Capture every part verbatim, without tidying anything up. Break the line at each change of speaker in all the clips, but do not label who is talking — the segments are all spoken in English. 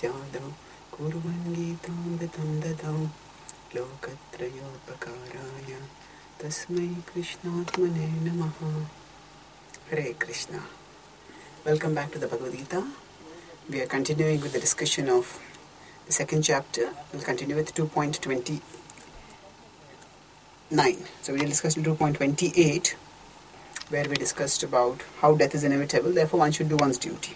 स्यादौ कुर्वन् गीतामृतं ददौ लोकत्रयोपकाराय तस्मै कृष्णात्मने नमः. Hare Krishna. Welcome back to the Bhagavad Gita. We are continuing with the discussion of the second chapter. We'll continue with two point two nine. So we discussed two point two eight, where we discussed about how death is inevitable, therefore one should do one's duty.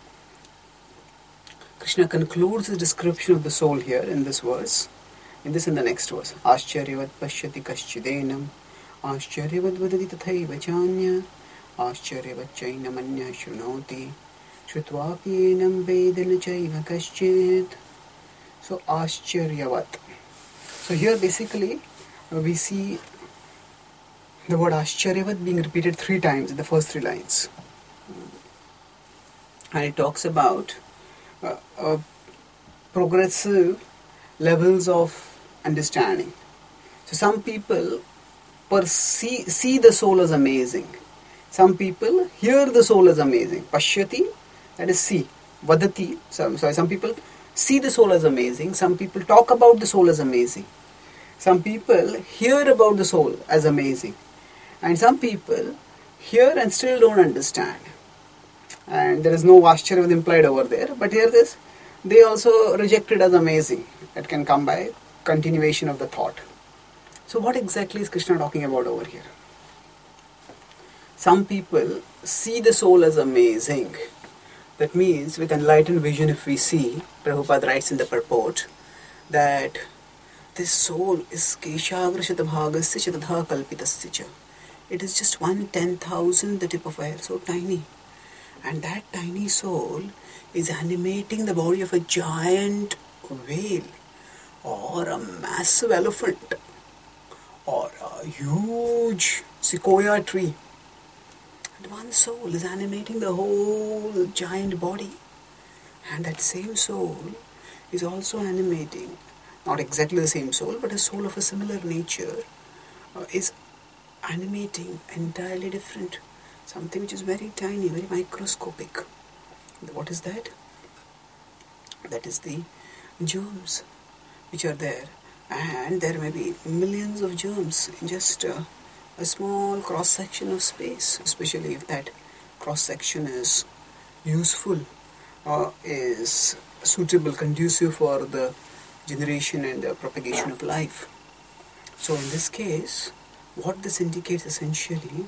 Krishna concludes the description of the soul here in this verse, in this and the next verse. Ascharyavat pashyati kaschidenam, ascharyavat vadati tathaiva chanya, ascharyavat chainam anya shrunoti, shrutvapi enam vedana chaiva kaschid. So ascharyavat. So here basically we see the word ascharyavat being repeated three times in the first three lines. And it talks about uh, uh, progressive levels of understanding. So some people perceive, see the soul as amazing. Some people hear the soul as amazing. Pashyati, that is see. Vadati, so, sorry, some people see the soul as amazing. Some people talk about the soul as amazing. Some people hear about the soul as amazing. And some people hear and still don't understand. And there is no Ascharyavat implied over there. But here this, they also reject it as amazing. That can come by continuation of the thought. So what exactly is Krishna talking about over here? Some people see the soul as amazing. That means with enlightened vision, if we see, Prabhupada writes in the purport that this soul is Keshavrashata bhagasya chatadha kalpitasya cha. It is just one ten thousand the tip of a hair, so tiny. And that tiny soul is animating the body of a giant whale or a massive elephant or a huge sequoia tree. And one soul is animating the whole giant body. And that same soul is also animating, not exactly the same soul, but a soul of a similar nature uh, is animating entirely different. Something which is very tiny, very microscopic. What is that? That is the germs which are there. And there may be millions of germs in just uh, a small cross-section of space, especially if that cross-section is useful or is suitable, conducive for the generation and the propagation of life. So in this case, what this indicates essentially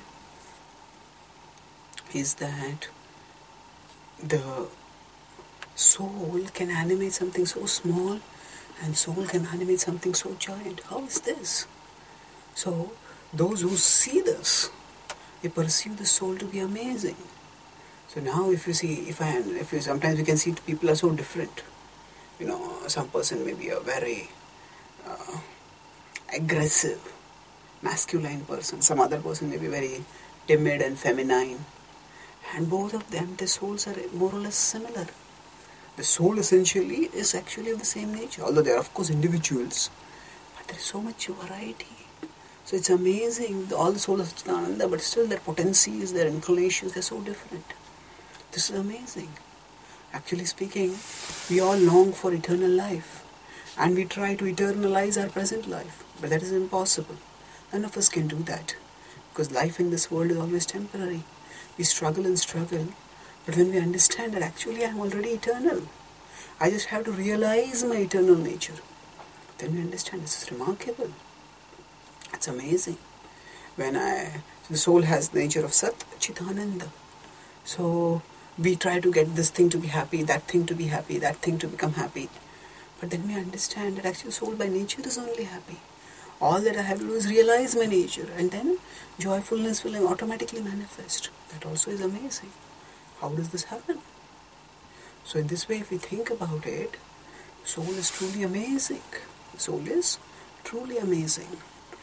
is that the soul can animate something so small and soul can animate something so giant. How is this? So those who see this, they perceive the soul to be amazing. So now if you see, if I, if you, sometimes we can see people are so different. You know, some person may be a very uh, aggressive, masculine person. Some other person may be very timid and feminine. And both of them, their souls are more or less similar. The soul essentially is actually of the same nature. Although they are of course individuals. But there is so much variety. So it's amazing, all the souls of Satchidananda, but still their potencies, their inclinations, they're so different. This is amazing. Actually speaking, we all long for eternal life. And we try to eternalize our present life. But that is impossible. None of us can do that. Because life in this world is always temporary. We struggle and struggle. But when we understand that actually I am already eternal. I just have to realize my eternal nature. Then we understand this is remarkable. It's amazing. When I, the soul has the nature of Sat Chitananda. So we try to get this thing to be happy, that thing to be happy, that thing to become happy. But then we understand that actually soul by nature is only happy. All that I have to do is realize my nature, and then joyfulness will automatically manifest. That also is amazing. How does this happen? So in this way, if we think about it, soul is truly amazing. Soul is truly amazing.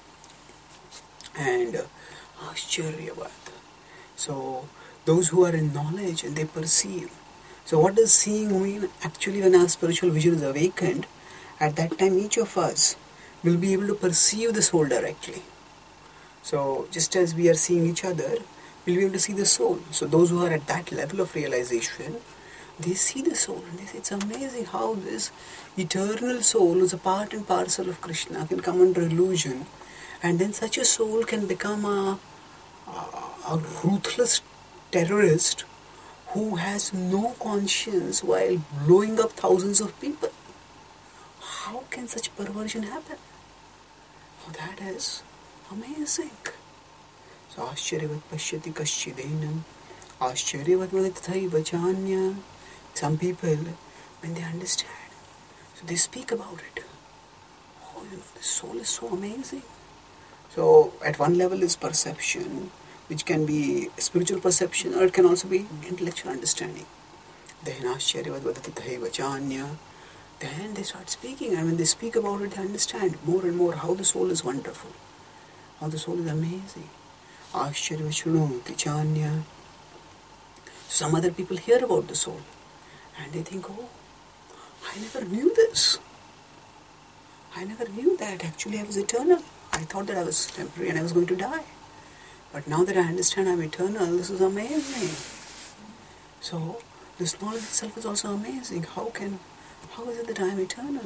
And uh, Ascharyavat. So those who are in knowledge and they perceive. So what does seeing mean? Actually, when our spiritual vision is awakened, at that time each of us will be able to perceive the soul directly. So just as we are seeing each other, we'll be able to see the soul. So those who are at that level of realization They see the soul and they say, it's amazing how this eternal soul who's a part and parcel of Krishna can come under illusion, and then such a soul can become a, a, a ruthless terrorist who has no conscience while blowing up thousands of people. How can such perversion happen? Oh, that is amazing. So, Ascharyavat pashyati kaschidenam, Ascharyavat vadithaiva chanya. Some people, when they understand, so they speak about it. Oh, you know, the soul is so amazing. So, at one level is perception, which can be spiritual perception, or it can also be intellectual understanding. Then Ascharyavat vadithaiva chanya. Then they start speaking, and when they speak about it, they understand more and more how the soul is wonderful, how the soul is amazing. Ascharyavat shrunoti chanya. Some other people hear about the soul, and they think, oh, I never knew this. I never knew that actually I was eternal. I thought that I was temporary and I was going to die. But now that I understand I'm eternal, this is amazing. So, this knowledge itself is also amazing. How can How is it that I am eternal?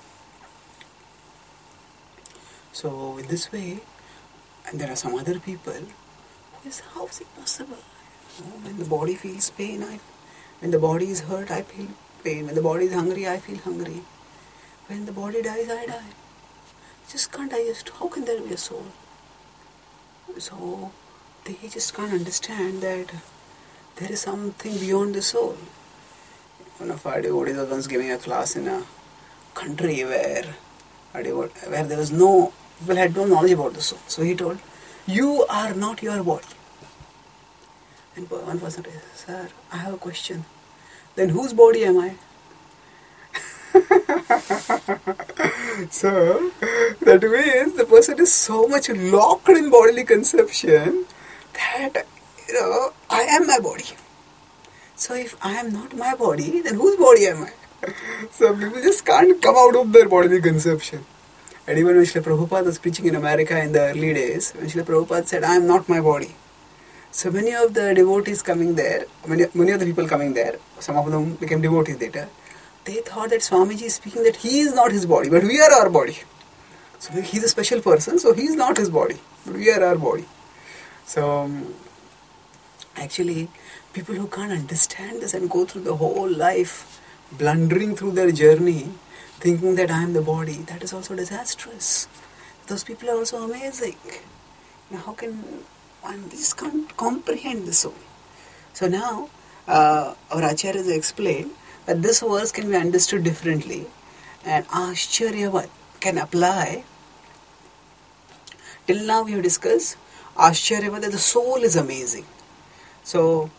So, in this way, and there are some other people who is, how is it possible? Oh, when the body feels pain, I, when the body is hurt, I feel pain. When the body is hungry, I feel hungry. When the body dies, I die. Just can't digest. How can there be a soul? So, they just can't understand that there is something beyond the soul. One of our devotees was once giving a class in a country where where there was no, people had no knowledge about the soul. So he told, you are not your body. And one person said, sir, I have a question. Then whose body am I? So, that means the person is so much locked in bodily conception that, you know, I am my body. So if I am not my body, then whose body am I? So people just can't come out of their bodily conception. And even when Srila Prabhupada was preaching in America in the early days, when Srila Prabhupada said, I am not my body. So many of the devotees coming there, many, many of the people coming there, some of them became devotees later, they thought that Swamiji is speaking that he is not his body, but we are our body. So he is a special person, so he is not his body, but we are our body. So um, actually, people who can't understand this and go through the whole life, blundering through their journey, thinking that I am the body, that is also disastrous. Those people are also amazing. Now, how can one just can't comprehend the soul? So now, uh, our Acharyas explained that this verse can be understood differently, and Ascharyavat can apply. Till now we have discussed Ascharyavat, that the soul is amazing. So,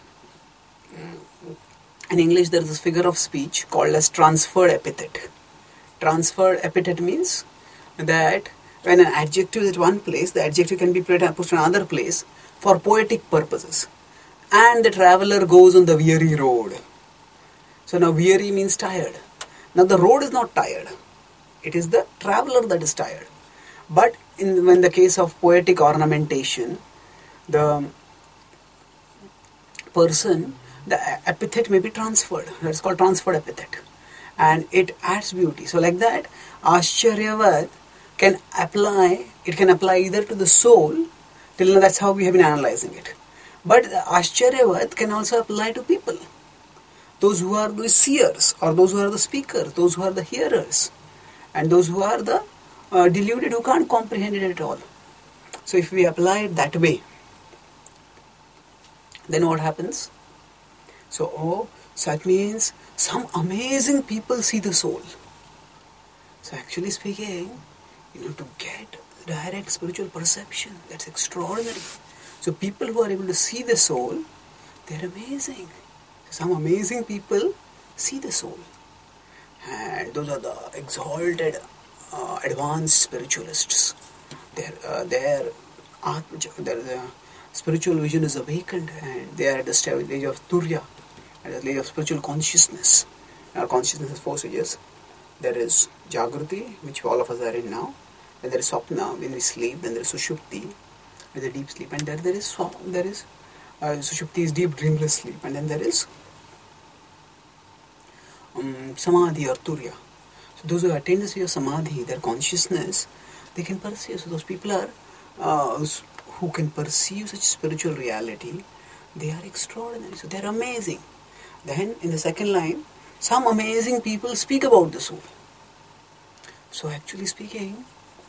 in English there is this figure of speech called as transferred epithet. Transferred epithet means that when an adjective is at one place, the adjective can be put in another place for poetic purposes. And the traveller goes on the weary road. So now weary means tired. Now the road is not tired. It is the traveller that is tired. But in when the case of poetic ornamentation, the person, the epithet may be transferred. That's called transferred epithet. And it adds beauty. So like that, Ascharyavat can apply, it can apply either to the soul, till now that's how we have been analyzing it. But Ascharyavat can also apply to people. Those who are the seers, or those who are the speakers, those who are the hearers, and those who are the uh, deluded who can't comprehend it at all. So if we apply it that way, then what happens? So, oh, so that means some amazing people see the soul. So actually speaking, you know, to get direct spiritual perception, that's extraordinary. So people who are able to see the soul, they're amazing. Some amazing people see the soul. And those are the exalted, uh, advanced spiritualists. Their, uh, their, uh, their, their spiritual vision is awakened, and they are at the stage of Turya, at the stage of spiritual consciousness. Our consciousness has four stages. There is Jagruti, which all of us are in now. Then there is Swapna, when we sleep. Then there is Sushupti, with a deep sleep. And there, there is, there is uh, Sushupti is deep dreamless sleep. And then there is um, samadhi or turiya. So those who attain the state of samadhi, their consciousness, they can perceive. So those people are uh, who can perceive such spiritual reality. They are extraordinary. So they are amazing. Then in the second line, some amazing people speak about the soul. So actually speaking,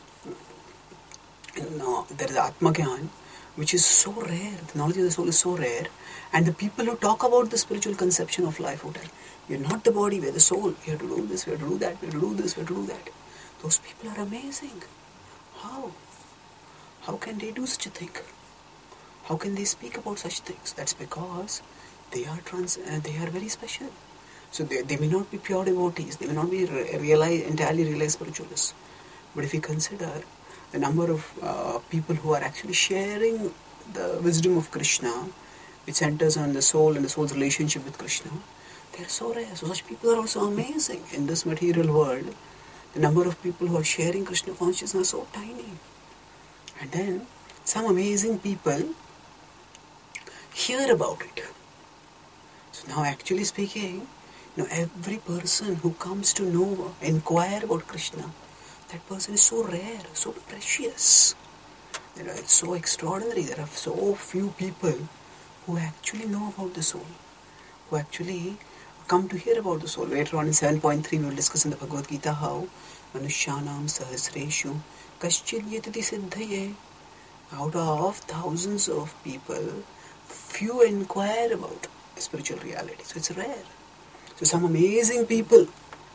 no, there is Atma Gyan, which is so rare. The knowledge of the soul is so rare. And the people who talk about the spiritual conception of life, who tell, you're not the body, we're the soul. You have to do this, we have to do that, we have to do this, we have to do that. Those people are amazing. How? How can they do such a thing? How can they speak about such things? That's because they are trans. Uh, they are very special. So they, they may not be pure devotees. They may not be re- realize, entirely realized spiritualists. But if you consider the number of uh, people who are actually sharing the wisdom of Krishna, which centers on the soul and the soul's relationship with Krishna, they are so rare. So such people are also amazing. In this material world, the number of people who are sharing Krishna consciousness are so tiny. And then some amazing people hear about it. So now actually speaking, you know, every person who comes to know, inquire about Krishna, that person is so rare, so precious. You know, it's so extraordinary. There are so few people who actually know about the soul, who actually come to hear about the soul. Later on in seven point three we will discuss in the Bhagavad Gita how Manushyanam Sahasreshu Kaschin Yatati Siddhaye. Out of thousands of people, few inquire about spiritual reality. So it's rare. So some amazing people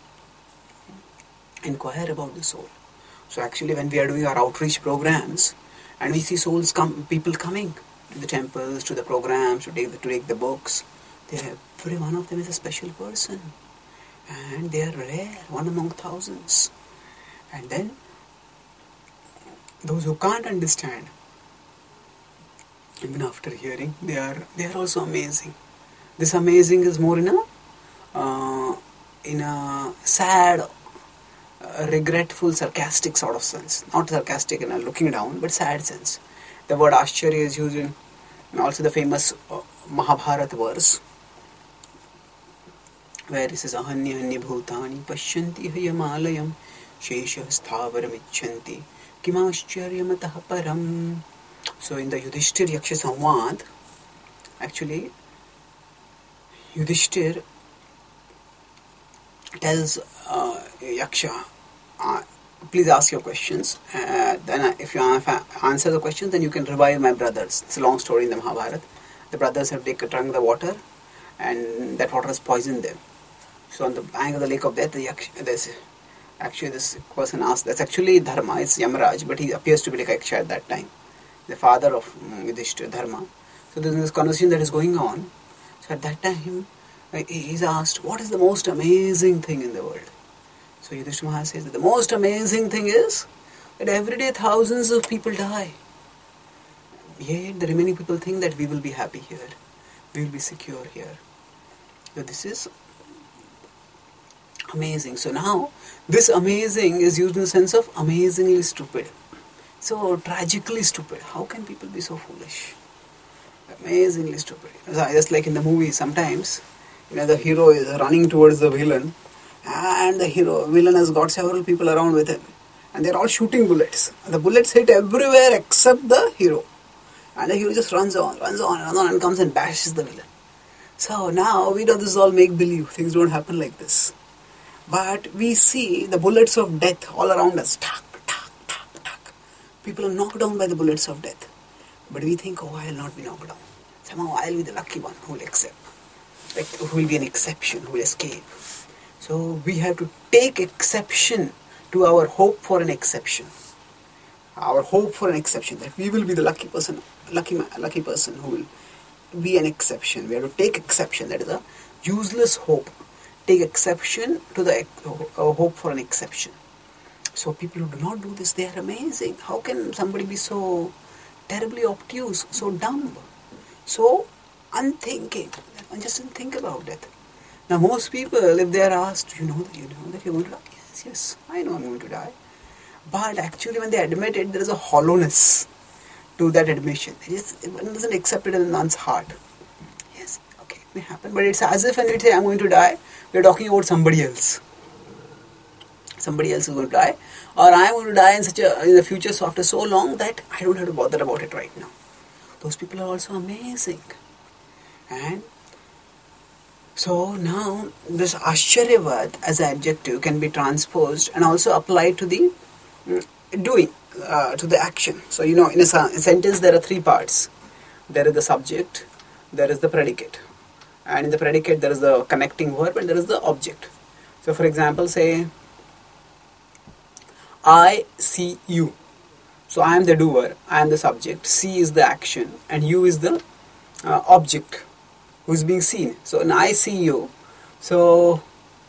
inquire about the soul. So actually when we are doing our outreach programs and we see souls come, people coming to the temples, to the programs, to take the, to take the books, every one of them is a special person. And they are rare, one among thousands. And then those who can't understand, even after hearing, they are they are also amazing. This amazing is more in a uh, in a sad, uh, regretful, sarcastic sort of sense. Not sarcastic in a looking down, but sad sense. The word Ashcharya is used in also the famous uh, Mahabharata verse, where it says Ahanya Hanya Bhutani Pashyanti Hayamalayam Shesha Sthavaram Icchanti Kimascharyamatah Param. So in the Yudhishthir Yaksha Samvad, actually Yudhishthir tells uh, Yaksha, uh, please ask your questions. Uh, then if you answer the questions, then you can revive my brothers. It's a long story in the Mahabharata. The brothers have taken drunk the water, and that water has poisoned them. So on the bank of the lake of death, the Yaksha, there's actually this person asked, that's actually Dharma, it's Yamaraj, but he appears to be like Yaksha at that time, the father of Yudhishthira, Dharma. So there's this conversation that is going on. So at that time, he's asked, what is the most amazing thing in the world? So Yudhishthira Maharaj says that the most amazing thing is that every day thousands of people die. Yet the remaining people think that we will be happy here, we will be secure here. So this is amazing. So now, this amazing is used in the sense of amazingly stupid. So tragically stupid. How can people be so foolish? Amazingly stupid. Just like in the movie, sometimes, you know, the hero is running towards the villain, and the hero villain has got several people around with him, and they're all shooting bullets. The bullets hit everywhere except the hero, and the hero just runs on, runs on, runs on, and comes and bashes the villain. So now we know this is all make-believe. Things don't happen like this. But we see the bullets of death all around us. Tuck, tuck, tuck, tuck. People are knocked down by the bullets of death. But we think, oh, I will not be knocked down. Somehow I will be the lucky one who will accept. Like, who will be an exception, who will escape. So we have to take exception to our hope for an exception. Our hope for an exception, that we will be the lucky person, lucky lucky person who will be an exception. We have to take exception. That is a useless hope. Take exception to the uh, hope for an exception. So people who do not do this, they are amazing. How can somebody be so terribly obtuse, so dumb, so unthinking? One just didn't think about that. Now most people, if they are asked, you know that you know that you're going to die? Yes, yes, I know I'm going to die. But actually when they admit it, there is a hollowness to that admission. It, just, it doesn't accept it in one's heart. Yes, okay, may happen, but it's as if when we say I'm going to die, we're talking about somebody else. Somebody else is going to die, or I'm going to die in such a in the future, so after so long that I don't have to bother about it right now. Those people are also amazing. And so now this Ashcharyavad as an adjective can be transposed and also applied to the mm, doing, uh, to the action. So you know, in a, a sentence there are three parts. There is the subject, there is the predicate, and in the predicate there is the connecting verb and there is the object. So for example, say I see you. So I am the doer, I am the subject, see is the action, and you is the uh, object who is being seen. So when I see you, so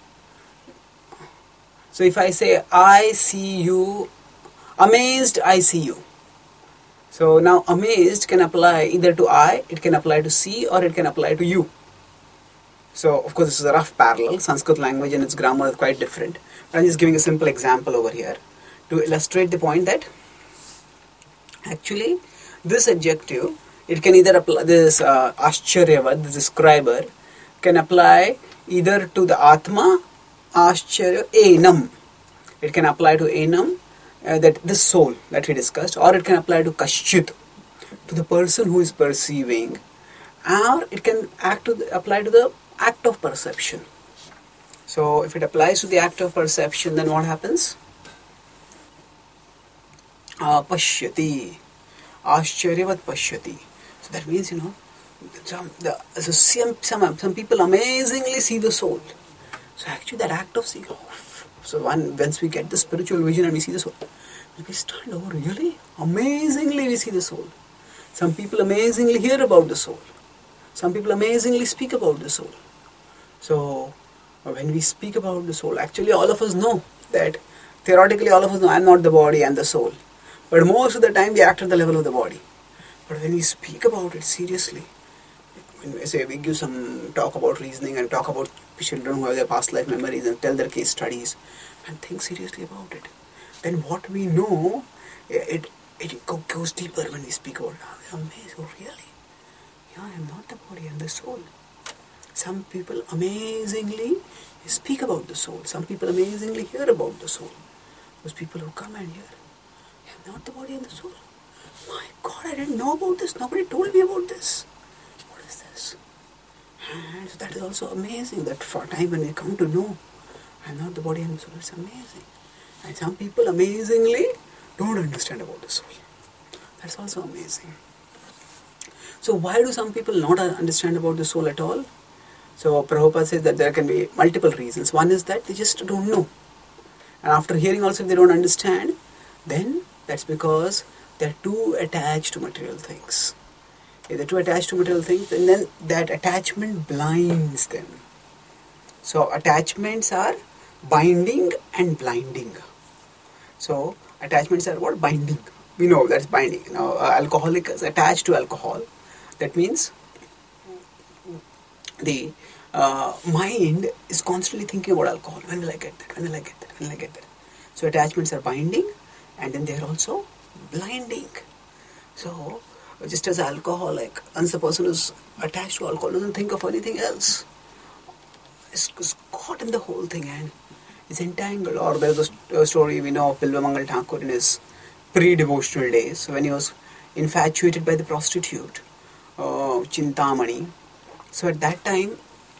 so if I say I see you, amazed I see you. So now amazed can apply either to I, it can apply to see, or it can apply to you. So of course this is a rough parallel. Sanskrit language and its grammar is quite different. But I'm just giving a simple example over here to illustrate the point that actually this adjective, it can either apply, this uh, Ashcharyavad, the describer, can apply either to the Atma, Ashcharya, Enam. It can apply to Enam, uh, that this soul that we discussed, or it can apply to Kaschit, to the person who is perceiving, or it can act to the, apply to the act of perception. So if it applies to the act of perception, then what happens? Uh, pashyati, Ashcharyavat pashyati. So that means, you know, some, the, so some, some, some people amazingly see the soul. So actually that act of seeing, oh, so one, once we get the spiritual vision and we see the soul, we stand, oh really? Amazingly we see the soul. Some people amazingly hear about the soul. Some people amazingly speak about the soul. So when we speak about the soul, actually all of us know that, theoretically all of us know I'm not the body, I'm the soul. But most of the time we act at the level of the body. But when we speak about it seriously, when we say we give some talk about reasoning and talk about children who have their past life memories and tell their case studies and think seriously about it, then what we know, it it goes deeper when we speak about it. Oh, we're amazed, oh really? Yeah, I'm not the body, I'm the soul. Some people amazingly speak about the soul. Some people amazingly hear about the soul. Those people who come and hear, I'm not the body and the soul. My God, I didn't know about this. Nobody told me about this. What is this? And so that is also amazing, that for a time when we come to know I'm not the body and the soul, it's amazing. And some people amazingly don't understand about the soul. That's also amazing. So why do some people not understand about the soul at all? So Prabhupada says that there can be multiple reasons. One is that they just don't know. And after hearing also, if they don't understand, then that's because they're too attached to material things. If they're too attached to material things, and then that attachment blinds them. So attachments are binding and blinding. So attachments are what? Binding. We know that's binding. Now, uh, alcoholic is attached to alcohol. That means the uh, mind is constantly thinking about alcohol. When will I get that? When will I get that? When will I get that? So attachments are binding, and then they are also blinding. So just as alcoholic, once the person is attached to alcohol, doesn't think of anything else. It's, it's caught in the whole thing and is entangled. Or there's a, a story we know of Bilva Mangal Thakur in his pre-devotional days, when he was infatuated by the prostitute, uh, Chintamani. So at that time,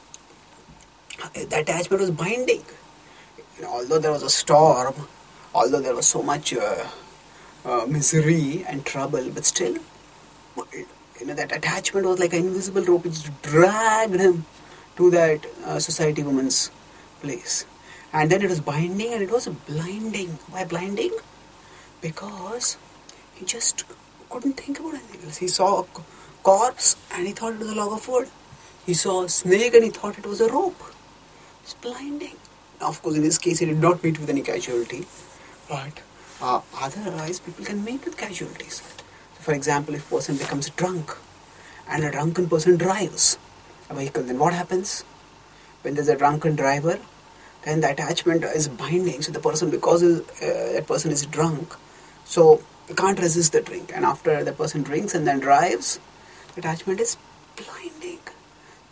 the attachment was binding. You know, although there was a storm, although there was so much uh, uh, misery and trouble, but still, you know, that attachment was like an invisible rope which dragged him to that uh, society woman's place. And then it was binding and it was blinding. Why blinding? Because he just couldn't think about anything else. He saw a corpse and he thought it was a log of wood. He saw a snake and he thought it was a rope. It's blinding. Now, of course, in this case, he did not meet with any casualty. But uh, otherwise, people can meet with casualties. So for example, if a person becomes drunk and a drunken person drives a vehicle, then what happens? When there's a drunken driver, then the attachment is binding. So the person, because uh, that person is drunk, so can't resist the drink. And after the person drinks and then drives, the attachment is blinding.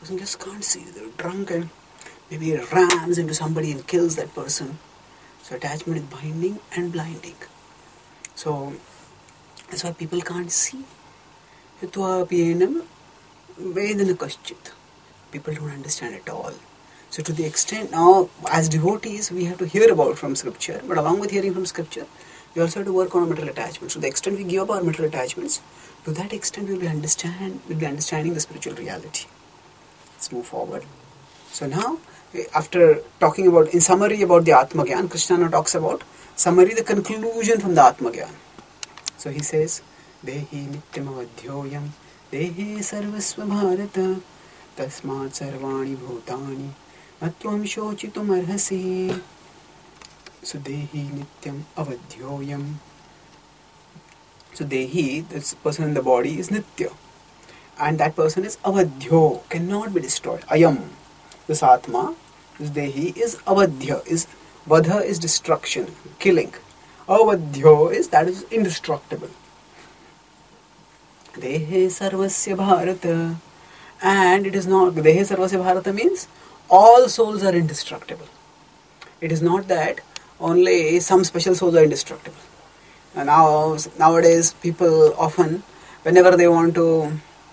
person just can't see. They're drunk and maybe it rams into somebody and kills that person. So attachment is binding and blinding. So that's why people can't see. Yatva vedana kaschit. People don't understand at all. So to the extent now, as devotees, we have to hear about from scripture, but along with hearing from scripture, we also have to work on our material attachments. So to the extent we give up our material attachments, to that extent we will be understand, we'll be understanding the spiritual reality. Let's move forward. So now, after talking about, in summary about the Atma Gyan, Krishna now talks about, summary, the conclusion from the Atma Gyan. So he says, Dehi nityam avadhyoyam, Dehi sarvasva bharata, Tasmat sarvani bhutani, Atvam shochitum arhasi. So Dehi nityam avadhyoyam. So Dehi, this person in the body, is nitya. And that person is avadhyo, cannot be destroyed. Ayam, this Atma, this Dehi is avadhya, is vadha is destruction, killing. Avadhyo is, that is indestructible. Dehe sarvasya bharata. And it is not, Dehe sarvasya bharata means all souls are indestructible. It is not that only some special souls are indestructible. And now, nowadays, people often, whenever they want to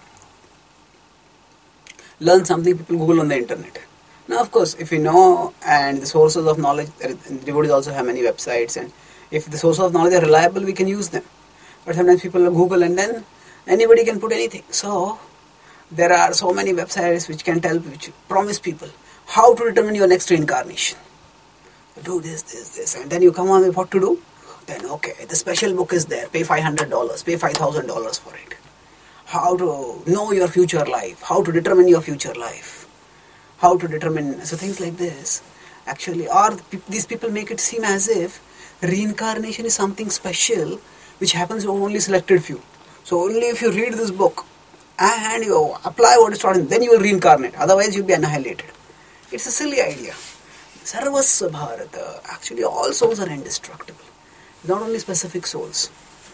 learn something, people Google on the internet. Now, of course, if you know, and the sources of knowledge, devotees also have many websites, and if the sources of knowledge are reliable, we can use them. But sometimes people Google and then anybody can put anything. So, there are so many websites which can tell, which promise people how to determine your next reincarnation. Do this, this, this, and then you come on with what to do. Then, okay, the special book is there. Pay five hundred dollars, pay five thousand dollars for it. How to know your future life, how to determine your future life, how to determine, so things like this. Actually, or these people make it seem as if reincarnation is something special which happens to only selected few. So only if you read this book and you apply what is taught, then you will reincarnate. Otherwise, you will be annihilated. It's a silly idea. Sarvasva Bharata. Actually, all souls are indestructible. Not only specific souls.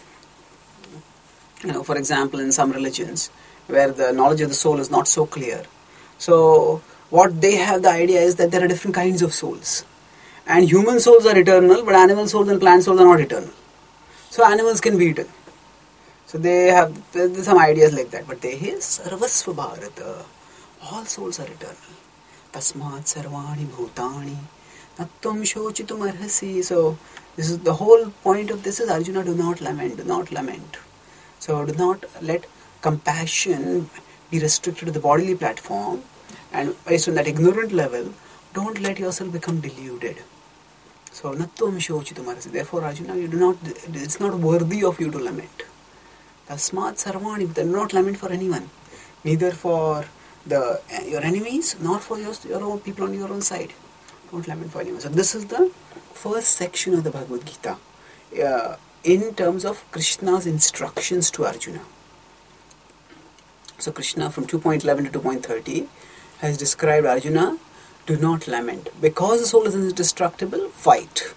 You know, for example, in some religions, where the knowledge of the soul is not so clear. So, what they have the idea is that there are different kinds of souls. And human souls are eternal, but animal souls and plant souls are not eternal. So, animals can be eaten. So, they have there's some ideas like that. But they is Sarvasva Bharata. All souls are eternal. Tasmat sarvani bhutani. Natvam shochitum arhasi. So, this is the whole point of this is Arjuna, do not lament, do not lament. So, do not let compassion be restricted to the bodily platform, and based on that ignorant level, don't let yourself become deluded. So, natvam shochitum arhasi. Therefore, Arjuna, you do not, it's not worthy of you to lament. Tasmat sarvani, do not lament for anyone, neither for the your enemies, nor for your, your own people on your own side. Don't lament for anyone. So this is the first section of the Bhagavad Gita uh, in terms of Krishna's instructions to Arjuna. So Krishna from two point eleven to two point thirty has described Arjuna, do not lament. Because the soul is indestructible, fight.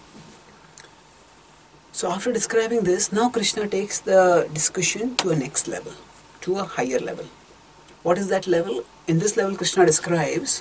So after describing this, now Krishna takes the discussion to a next level, to a higher level. What is that level? In this level, Krishna describes,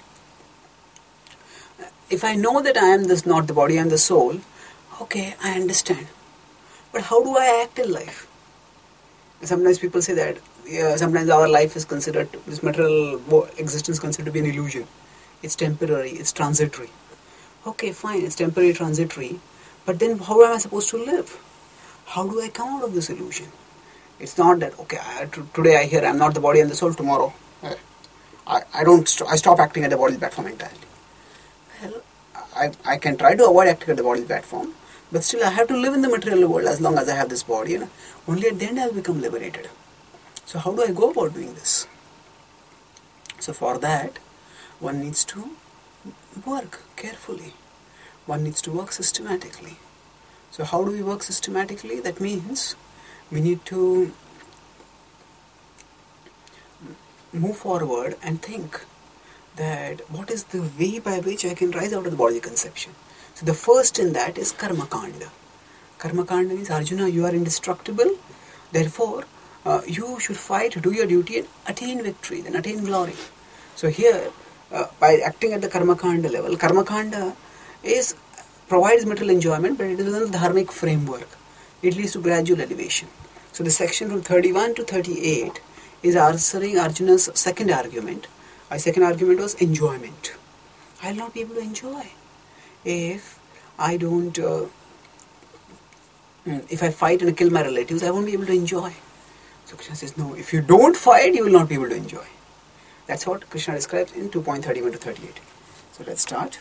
if I know that I am this, not the body, I am the soul, okay, I understand. But how do I act in life? Sometimes people say that, yeah, sometimes our life is considered, this material existence considered to be an illusion. It's temporary, it's transitory. Okay, fine, it's temporary, transitory. But then how am I supposed to live? How do I come out of this illusion? It's not that, okay, I, today I hear I'm not the body and the soul, tomorrow I, I don't, st- I stop acting at the body platform entirely. Well, I, I can try to avoid acting at the body platform, but still I have to live in the material world as long as I have this body. You know? Only at the end I will become liberated. So how do I go about doing this? So for that, one needs to work carefully. One needs to work systematically. So how do we work systematically? That means we need to move forward and think that what is the way by which I can rise out of the body conception. So the first in that is Karma Kanda. Karma Kanda means, Arjuna, you are indestructible. Therefore, uh, you should fight, do your duty and attain victory, then attain glory. So here, uh, by acting at the Karmakanda level, Karmakanda is provides material enjoyment, but it is within the dharmic framework. It leads to gradual elevation. So the section from thirty-one to thirty-eight is answering Arjuna's second argument. My second argument was enjoyment. I will not be able to enjoy if I don't, uh, if I fight and kill my relatives, I won't be able to enjoy. So Krishna says, no, if you don't fight, you will not be able to enjoy. That's what Krishna describes in two point thirty-one to thirty-eight. So let's start.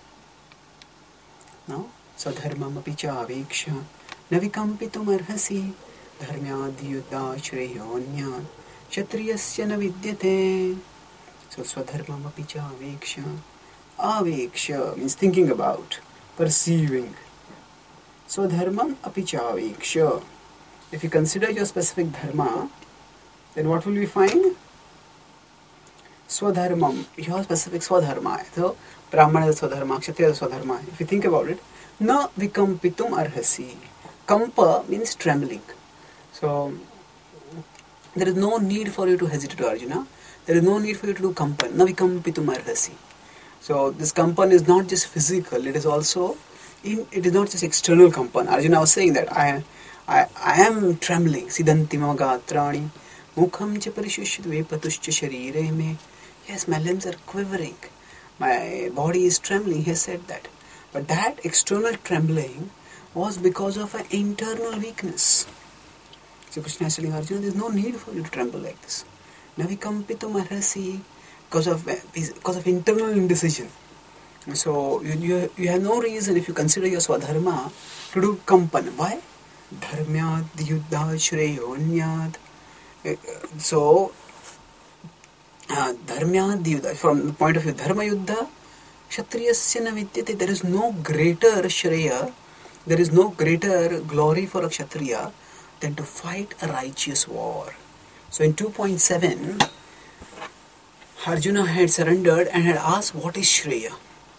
Now, Swadharmam api cha aveksha navikampitum arhasi dharmyadhyuddha shreyonyat kshatriyasya na vidyate. So Swadharmam api cha aveksha. Aveksha means thinking about, perceiving. Swadharmam api cha aveksha. If you consider your specific dharma, then what will we find? Swadharmam, your specific swadharma. So, Brahmana is swadharma, Kshatriya is swadharma. If you think about it, na vikampitum arhasi. Kampa means trembling. So, there is no need for you to hesitate, Arjuna. There is no need for you to do kampan. Na vikampitum arhasi. So, this kampan is not just physical, it is also, in, it is not just external kampan. Arjuna was saying that I I, I am trembling. Siddhanti mama gatrani mukham cha parishushya patuscha sharire me. Yes, my limbs are quivering. My body is trembling. He said that. But that external trembling was because of an internal weakness. So Krishna is telling Arjuna, there is no need for you to tremble like this. Navikampitum arhasi, because of because of internal indecision. So you, you, you have no reason, if you consider your swadharma, to do kampan. Why? Dharmyad yuddha shreyonyat. So, uh, dharmyad yuddha, from the point of view dharma yuddha, kshatriyasya na vidyate, there is no greater shreya, there is no greater glory for a kshatriya than to fight a righteous war. So in two point seven, Arjuna had surrendered and had asked, what is shreya?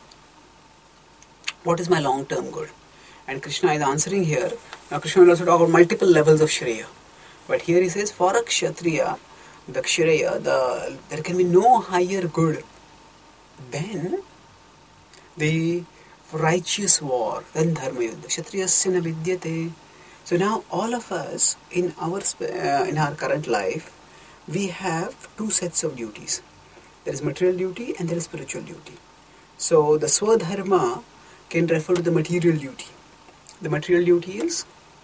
What is my long-term good? And Krishna is answering here. Now Krishna will also talk about multiple levels of Shreya. But here he says, for a Kshatriya, the Shreya, the, there can be no higher good than the righteous war, than Dharma Yuddha. Kshatriyasya na vidyate. So now all of us, in our, uh, in our current life, we have two sets of duties. There is material duty and there is spiritual duty. So the Swadharma can refer to the material duty. The material duty is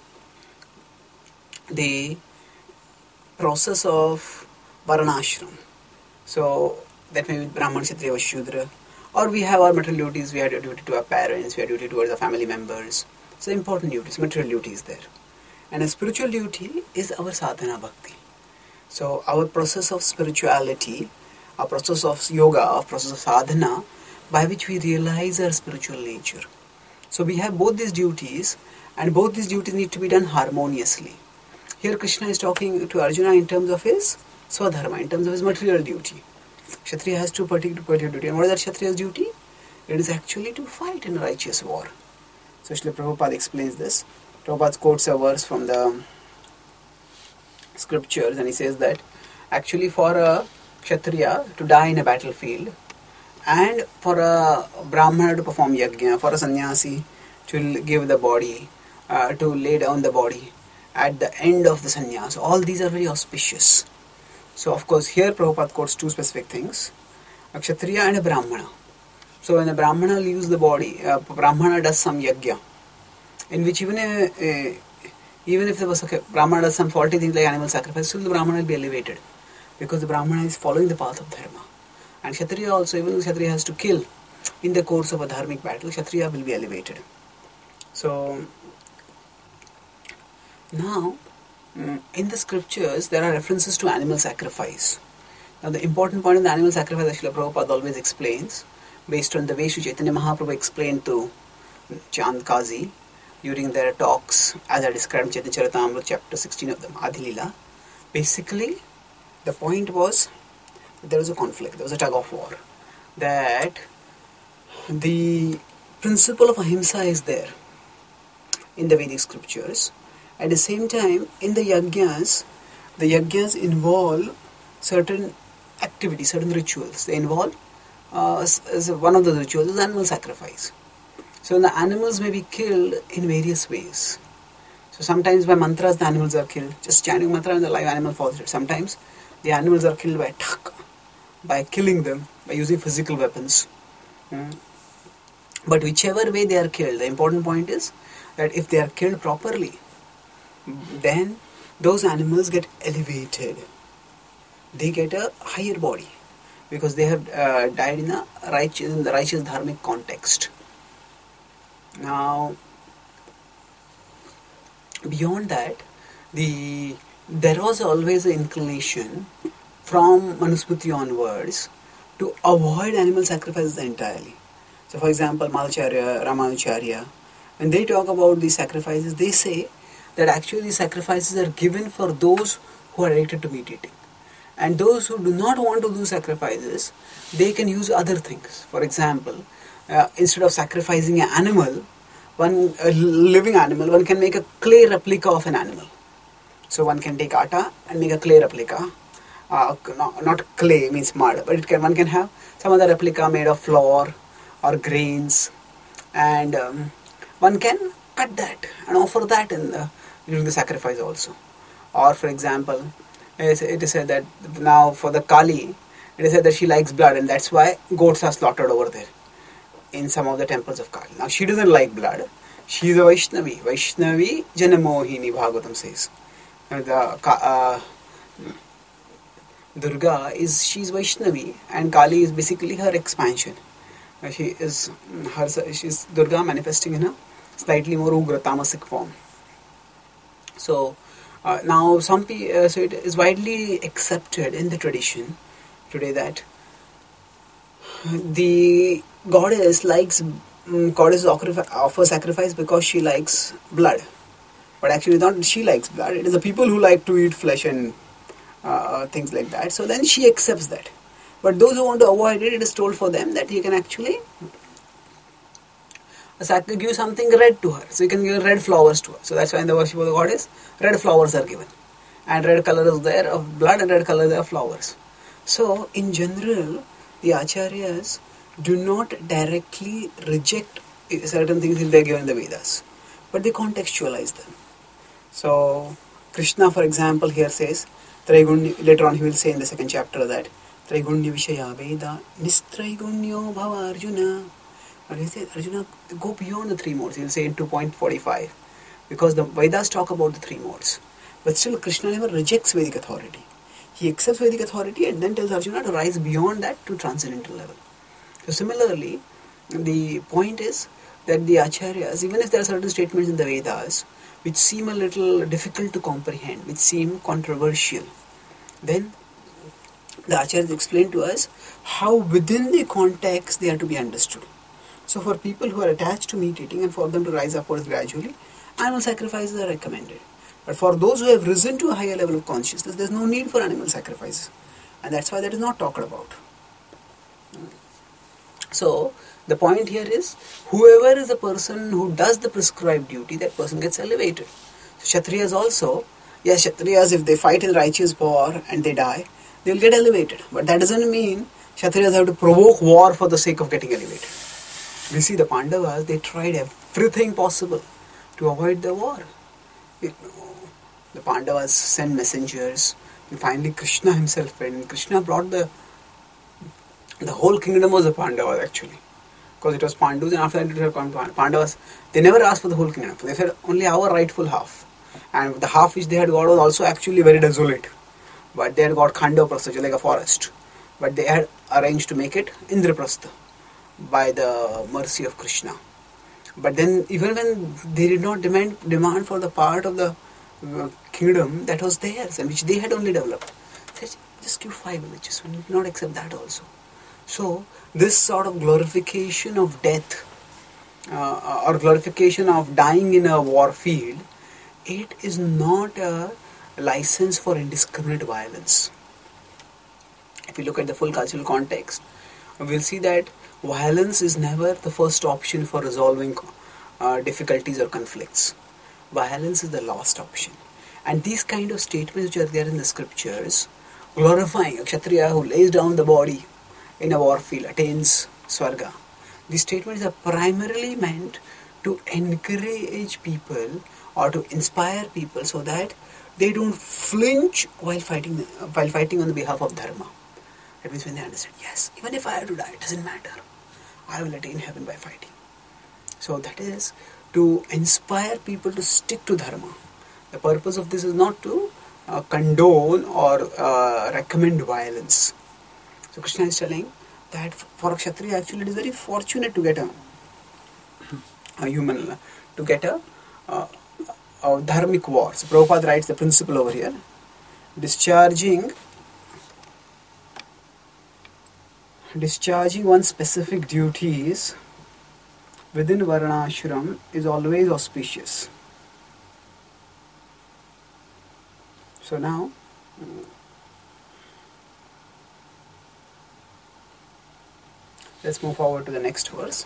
the process of Varanashram. So that may be Brahman, Kshatriya, Shudra. Or we have our material duties, we have a duty to our parents, we have a duty towards our family members. So important duties, material duty is there. And a spiritual duty is our sadhana bhakti. So our process of spirituality, our process of yoga, our process of sadhana, by which we realize our spiritual nature. So we have both these duties, and both these duties need to be done harmoniously. Here Krishna is talking to Arjuna in terms of his swadharma, in terms of his material duty. Kshatriya has two particular, particular duty. And what is that Kshatriya's duty? It is actually to fight in a righteous war. So Srila Prabhupada explains this. Prabhupada quotes a verse from the scriptures, and he says that actually for a Kshatriya to die in a battlefield, and for a Brahmana to perform yajna, for a sannyasi to give the body, uh, to lay down the body at the end of the sannyas, all these are very auspicious. So of course here Prabhupada quotes two specific things, a Kshatriya and a Brahmana. So when a Brahmana leaves the body, a Brahmana does some yajna, in which even a, a, even if there was a Brahmana does some faulty things like animal sacrifice, still the Brahmana will be elevated, because the Brahmana is following the path of dharma. And Kshatriya also, even though Kshatriya has to kill in the course of a dharmic battle, Kshatriya will be elevated. So, now, in the scriptures, there are references to animal sacrifice. Now, the important point of the animal sacrifice, that Srila Prabhupada always explains, based on the way Sri Chaitanya Mahaprabhu explained to Chand Kazi during their talks, as I described in Chaitanya Charitamrita, chapter sixteen of the Adhilila. Basically, the point was, there was a conflict, there was a tug of war, that the principle of ahimsa is there in the Vedic scriptures. At the same time, in the yajnas, the yajnas involve certain activities, certain rituals. They involve, uh, as, as one of the rituals is animal sacrifice. So the animals may be killed in various ways. So sometimes by mantras the animals are killed, just chanting mantra and the live animal falls dead. Sometimes the animals are killed by attack, by killing them, by using physical weapons. Mm. But whichever way they are killed, the important point is that if they are killed properly, then those animals get elevated. They get a higher body because they have uh, died in a righteous, in the righteous dharmic context. Now, beyond that, the there was always an inclination from Manusmriti onwards to avoid animal sacrifices entirely. So, for example, Madhacharya, Ramanujacharya, when they talk about these sacrifices, they say that actually these sacrifices are given for those who are addicted to meat eating. And those who do not want to do sacrifices, they can use other things. For example, uh, instead of sacrificing an animal, one a living animal, one can make a clay replica of an animal. So one can take atta and make a clay replica. Uh, not, not clay means mud, but it can one can have some other replica made of flour or grains, and um, one can cut that and offer that in the, during the sacrifice also. Or for example, it is said that now for the Kali, it is said that she likes blood, and that's why goats are slaughtered over there in some of the temples of Kali. Now she doesn't like blood. She is a Vaishnavi. Vaishnavi Janamohini, Bhagavatam says. And the uh, Durga is she is Vaishnavi, and Kali is basically her expansion. Uh, she is her she is Durga manifesting in a slightly more ugra tamasic form. So uh, now some pe- uh, so it is widely accepted in the tradition today that the goddess likes um, goddess offer, offer sacrifice because she likes blood, but actually not she likes blood. It is the people who like to eat flesh and uh, things like that. So then she accepts that. But those who want to avoid it, it is told for them that you can actually give something red to her. So you can give red flowers to her. So that's why in the worship of the goddess, red flowers are given. And red color is there of blood and red color is there of flowers. So in general, the acharyas do not directly reject certain things if they are given in the Vedas, but they contextualize them. So Krishna, for example, here says, Traigunya, later on he will say in the second chapter that Traigunya Vishaya Veda Nistraigunyo Bhava Arjuna. But he says, Arjuna, go beyond the three modes. He will say in two point four five, because the Vedas talk about the three modes. But still Krishna never rejects Vedic authority. He accepts Vedic authority and then tells Arjuna to rise beyond that to transcendental level. So similarly, the point is that the acharyas, even if there are certain statements in the Vedas which seem a little difficult to comprehend, which seem controversial, then the acharyas explain to us how within the context they are to be understood. So for people who are attached to meat eating and for them to rise upwards gradually, animal sacrifices are recommended. But for those who have risen to a higher level of consciousness, there is no need for animal sacrifices. And that's why that is not talked about. So the point here is, whoever is the person who does the prescribed duty, that person gets elevated. So Kshatriyas also, yes, Kshatriyas, if they fight in righteous war and they die, they will get elevated. But that doesn't mean Kshatriyas have to provoke war for the sake of getting elevated. We see the Pandavas, they tried everything possible to avoid the war. The Pandavas sent messengers, and finally Krishna himself went. And Krishna brought the the whole kingdom was the Pandavas actually, because it was Pandus, and after that it was Pandavas. They never asked for the whole kingdom. They said only our rightful half, and the half which they had got was also actually very desolate. But they had got Khandaprastha, like a forest. But they had arranged to make it Indraprastha by the mercy of Krishna. But then, even when they did not demand demand for the part of the uh, kingdom that was theirs and which they had only developed, they said, just give five villages. We did not accept that also. So, this sort of glorification of death uh, or glorification of dying in a war field, it is not a license for indiscriminate violence. If we look at the full cultural context, we'll see that violence is never the first option for resolving uh, difficulties or conflicts. Violence is the last option. And these kind of statements which are there in the scriptures glorifying a Kshatriya who lays down the body in a war field attains Swarga. These statements are primarily meant to encourage people or to inspire people so that they don't flinch while fighting while fighting on the behalf of Dharma. That means when they understand, yes, even if I have to die, it doesn't matter. I will attain heaven by fighting. So that is to inspire people to stick to Dharma. The purpose of this is not to uh, condone or uh, recommend violence. So Krishna is telling that for a Kshatriya actually it is very fortunate to get a, a human, to get a, a, a dharmic war. So Prabhupada writes the principle over here. Discharging Discharging one's specific duties within Varnashram is always auspicious. So now, let's move forward to the next verse.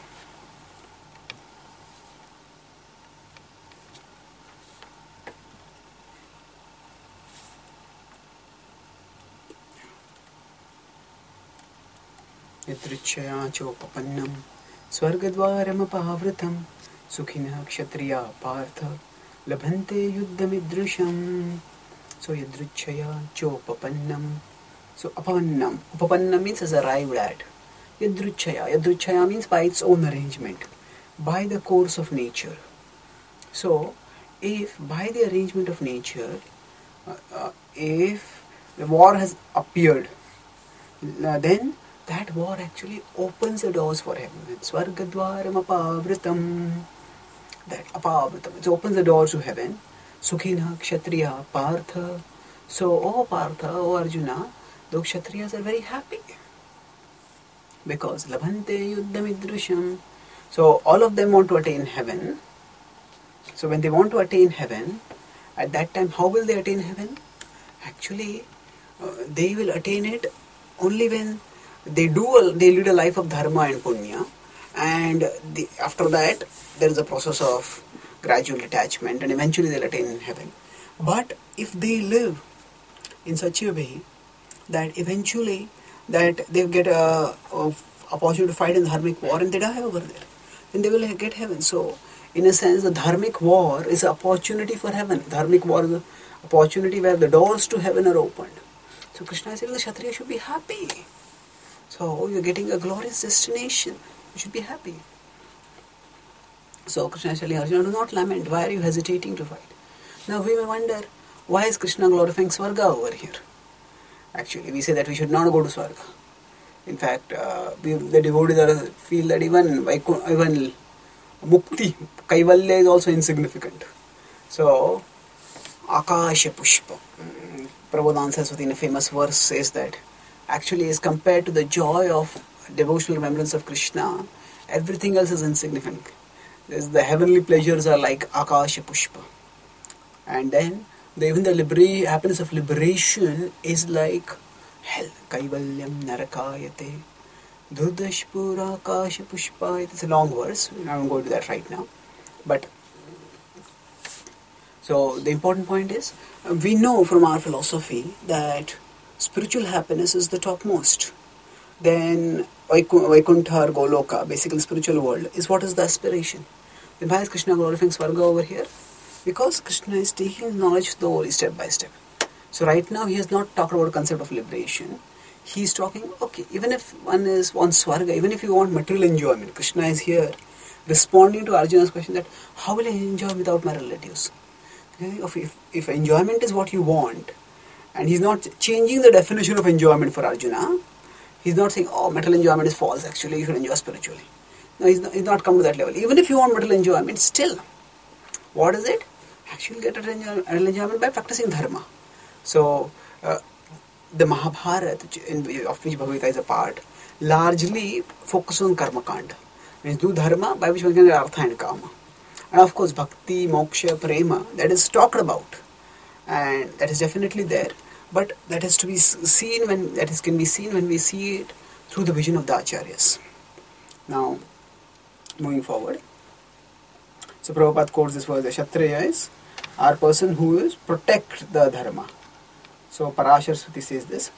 Yadrichaya chopapannam swargadvaramapavritam sukhina kshatriya partha labhante yuddhamidrusham. So yadrichaya chopapannam. So apannam. Upapannam means as arrived at. Yadrichaya. Yadrichaya means by its own arrangement. By the course of nature. So if by the arrangement of nature, uh, uh, if the war has appeared, uh, then that war actually opens the doors for heaven. Swargadvaram apavritam. That apavritam. It opens the doors to heaven. Sukhina kshatriya partha. So, oh Partha, oh Arjuna, those kshatriyas are very happy. Because labhante yuddhamidrusham. So, all of them want to attain heaven. So, when they want to attain heaven, at that time, how will they attain heaven? Actually, uh, they will attain it only when they do a, they lead a life of dharma and punya, and the, after that there is a process of gradual detachment, and eventually they'll attain heaven. But if they live in such a way that eventually that they get a, a opportunity to fight in the dharmic war and they die over there, then they will get heaven. So in a sense, the dharmic war is an opportunity for heaven. Dharmic war is an opportunity where the doors to heaven are opened. So Krishna is saying the Kshatriya should be happy. So you're getting a glorious destination. You should be happy. So Krishna is telling Arjuna, do not lament. Why are you hesitating to fight? Now we may wonder, why is Krishna glorifying Swarga over here? Actually, we say that we should not go to Swarga. In fact, uh, we, the devotees are, feel that even, even Mukti, Kaivalya is also insignificant. So, Akasha Pushpa. Prabodhansa Saraswati in a famous verse says that actually as compared to the joy of devotional remembrance of Krishna, everything else is insignificant. There's the heavenly pleasures are like Akasha Pushpa. And then the, even the libera- happiness of liberation is like hell. Kaivalyam narakayate dhurdashpura Akasha Pushpa. It's a long verse. I won't go to that right now. But so the important point is, we know from our philosophy that spiritual happiness is the topmost. Then Vaikuntha or Goloka, basically spiritual world, is what is the aspiration. Then why is Krishna glorifying Swarga over here? Because Krishna is taking knowledge slowly, step by step. So right now he has not talked about the concept of liberation. He is talking, okay, even if one is wants Swarga, even if you want material enjoyment, Krishna is here responding to Arjuna's question that how will I enjoy without my relatives? Okay? If, if enjoyment is what you want, and he's not changing the definition of enjoyment for Arjuna, he's not saying, oh, material enjoyment is false, actually you should enjoy spiritually. No, he's not, he's not come to that level. Even if you want material enjoyment, still, what is it? Actually get material enjoyment by practicing dharma. So, uh, the Mahabharata, of which Bhagavad Gita is a part, largely focuses on karma kanda. Means do dharma, by which one can get artha and kama. And of course, bhakti, moksha, prema, that is talked about. And that is definitely there. But that is to be seen when, that is can be seen when we see it through the vision of the acharyas. Now, moving forward. So Prabhupada quotes this verse, the Kshatriya is our person who is protect the dharma.
So Parashar Shruti says this.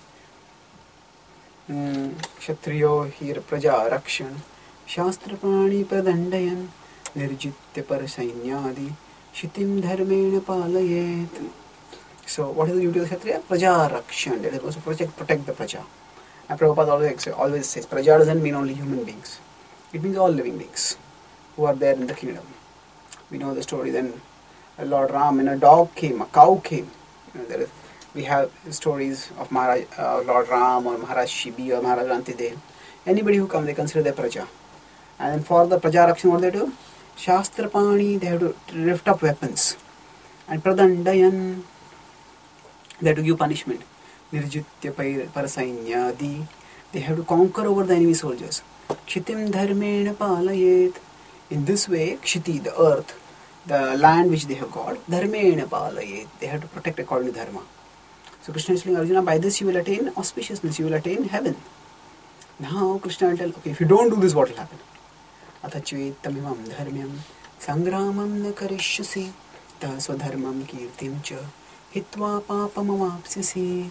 Kshatriyo hir praja rakshan shastra prani pradandayan nirjitya parasainyadi shitim dharmena palayet. So what is the duty of the Kshatriya? Praja rakshan. That is also protect, protect the praja. And Prabhupada always, always says praja doesn't mean only human beings. It means all living beings who are there in the kingdom. We know the story. Then Lord Ram and a dog came, a cow came. You know, there is, we have stories of Maharaj, uh, Lord Ram or Maharaj Shibi or Maharaj Rantidev. Anybody who comes, they consider their praja. And then for the praja rakshan, what they do? Shastra pani, they have to lift up weapons. And pradandayan, they have to give punishment. Nirjitya parasainyadi, they have to conquer over the enemy soldiers. Kshitim dharmena palayet. In this way, Kshiti, the earth, the land which they have got, dharmena palayet, they have to protect according to dharma. So Krishna is telling Arjuna, by this you will attain auspiciousness, you will attain heaven. Now Krishna will tell, okay, if you don't do this, what will happen? Atachvetamimam dharmyam sangramam na karishyasi tasvadharmam kirtim cha hitva papamavapsyasi.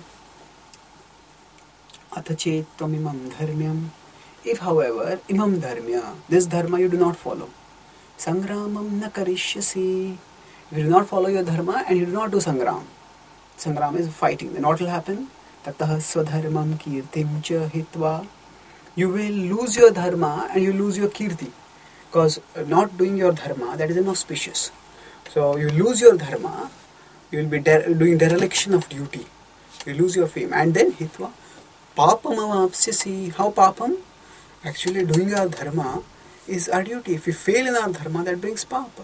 Atachettamimam dharmyam. If, however, imam dharmya, this dharma you do not follow, sangramam na karishyasi, if you do not follow your dharma and you do not do sangram, sangram is fighting, then what will happen? Tatah swadharmam kirtim cha hitva, you will lose your dharma and you lose your kirti, because not doing your dharma, that is inauspicious. So you lose your dharma, you will be de- doing dereliction of duty, you lose your fame, and then hitva papam avapsyasi. How papam? Actually, doing our dharma is our duty. If we fail in our dharma, that brings papa.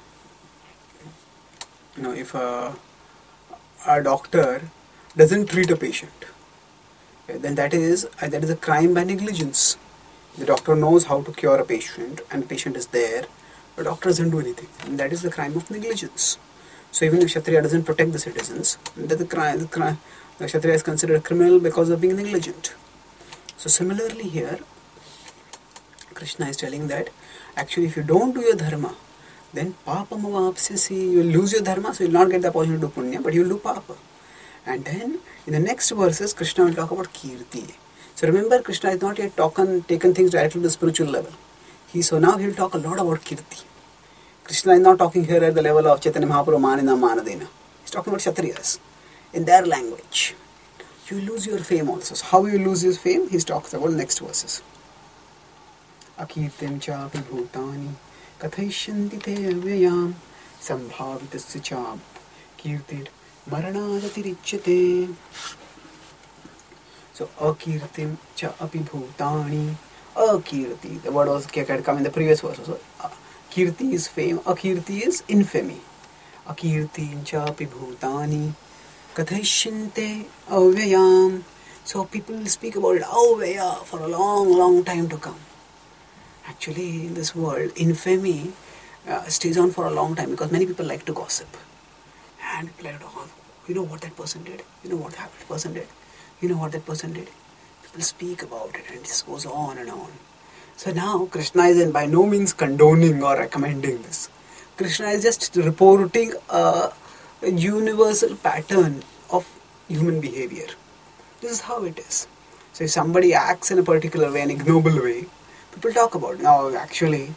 You know, if a, a doctor doesn't treat a patient, then that is that is a crime by negligence. The doctor knows how to cure a patient, and the patient is there, the doctor doesn't do anything, and that is the crime of negligence. So even if Kshatriya doesn't protect the citizens, that the crime, the crime, the Kshatriya is considered a criminal because of being negligent. So similarly here, Krishna is telling that actually if you don't do your dharma, then papam avapsyasi, you will lose your dharma, so you will not get the opportunity to do punya, but you will do papa. And then in the next verses, Krishna will talk about kirti. So remember, Krishna is not yet taken, taken things directly to the spiritual level. He, so now he will talk a lot about kirti. Krishna is not talking here at the level of Chaitanya Mahaprabhu Manina Manadena. He's talking about Kshatriyas in their language. You will lose your fame also. So how you lose your fame? He talks about next verses. Akirtim chapi bhutani kathaishanti te avyayam sambhavitasya cha kirtir maranadatirichyate. So akirtim cha api bhutani, akirti, the word was had come in the previous verse. So uh, kirti is fame, akirti is infamy. Akirtim cha api bhutani kathaishanti avyayam. So people will speak about it avyaya for a long, long time to come. Actually, in this world, infamy uh, stays on for a long time because many people like to gossip. And people like, oh, you know what that person did? You know what that person did? You know what that person did? People speak about it and it just goes on and on. So now, Krishna is in by no means condoning or recommending this. Krishna is just reporting a, a universal pattern of human behavior. This is how it is. So if somebody acts in a particular way, an ignoble way, people talk about it. Now actually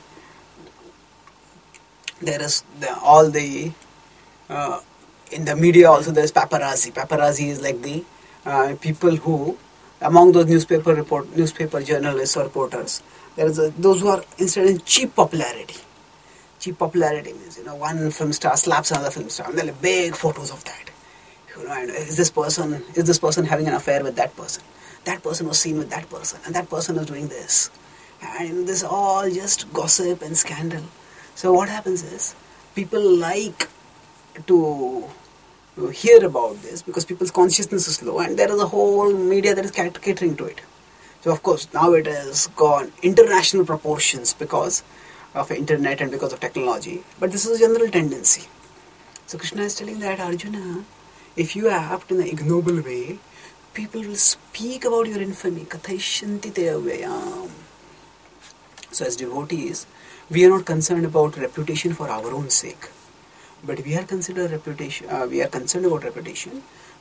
there is the, all the uh, in the media also there is paparazzi. Paparazzi is like the uh, people who among those newspaper report newspaper journalists or reporters, there is a, those who are interested in cheap popularity. Cheap popularity means, you know, one film star slaps another film star and there are big photos of that. You know, and is this person is this person having an affair with that person? That person was seen with that person and that person is doing this. And this all just gossip and scandal. So what happens is, people like to hear about this because people's consciousness is low and there is a whole media that is catering to it. So of course now it has gone international proportions because of internet and because of technology. But this is a general tendency. So Krishna is telling that, Arjuna, if you act in an ignoble way, people will speak about your infamy. Kathaishanti te avyayam. So as devotees, we are not concerned about reputation for our own sake, but we are considered reputation. Uh, we are concerned about reputation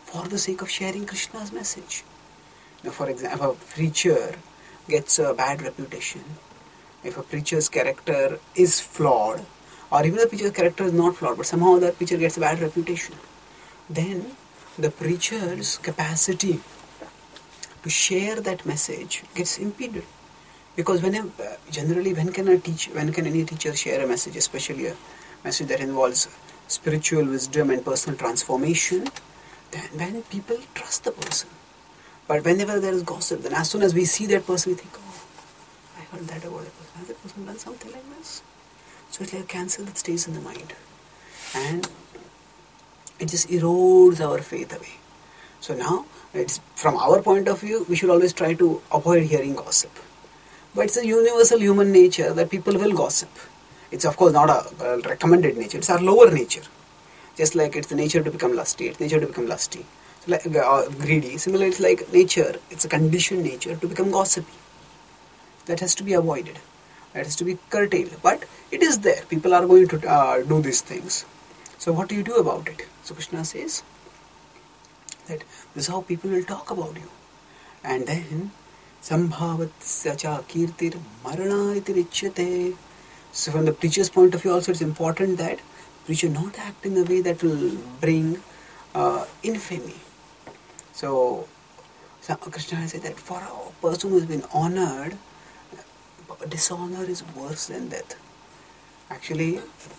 for the sake of sharing Krishna's message. Now, for example, if a preacher gets a bad reputation, if a preacher's character is flawed, or even the preacher's character is not flawed, but somehow that preacher gets a bad reputation, then the preacher's capacity to share that message gets impeded. Because when a, generally, when can a teach, when can any teacher share a message, especially a message that involves spiritual wisdom and personal transformation? Then when people trust the person. But whenever there is gossip, then as soon as we see that person, we think, oh, I heard that about that person. Has that person done something like this? So it's like a cancer that stays in the mind. And it just erodes our faith away. So now, it's from our point of view, we should always try to avoid hearing gossip. But it's a universal human nature that people will gossip. It's of course not a, a recommended nature. It's our lower nature. Just like it's the nature to become lusty, it's nature to become lusty. So like uh, greedy. Similarly, it's like nature. It's a conditioned nature to become gossipy. That has to be avoided. That has to be curtailed. But it is there. People are going to uh, do these things. So what do you do about it? So Krishna says that this is how people will talk about you. And then Sambhavatsya cha kirtir marana iti richyate. So from the preacher's point of view also, it's important that preacher not act in a way that will bring uh, infamy. So, so Krishna has said that for a person who has been honored, dishonor is worse than death. Actually,